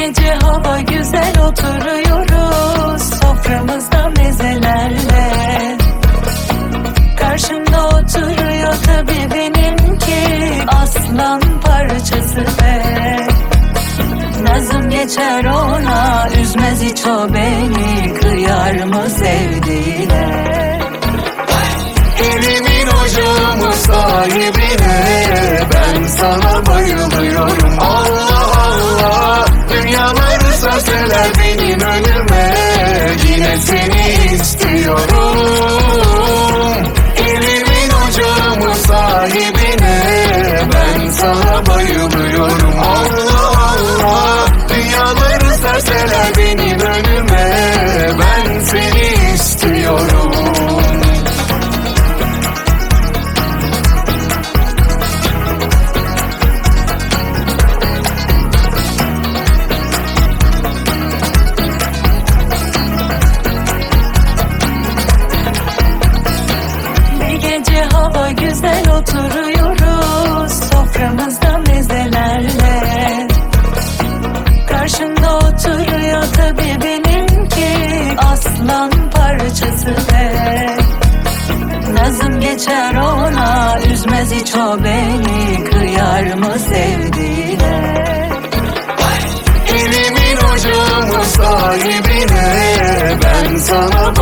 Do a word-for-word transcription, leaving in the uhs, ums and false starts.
gece hava güzel, oturuyoruz soframızda mezelerle. Karşımda oturuyor tabii benimki, aslan parçası be. Nazım geçer ona, üzmez hiç o beni, kıyar mı sevdiğine. Elimin ucumuz sahibine, ben sana bayılıyorum. Allah Allah, dünyaları serseler benim önüme, yine seni istiyorum. Elimin ucumuz sahibine, ben sana bayılıyorum. Allah Allah, dünyaları serseler benim önüme, ben seni istiyorum. Hava güzel, oturuyoruz soframızda mezelerle. Karşımda oturuyor tabii benimki, aslan parçası be. Nazım geçer ona, üzmez hiç o beni, kıyar mı sevdiğine. Elimin ucumuz sahibine, ben sana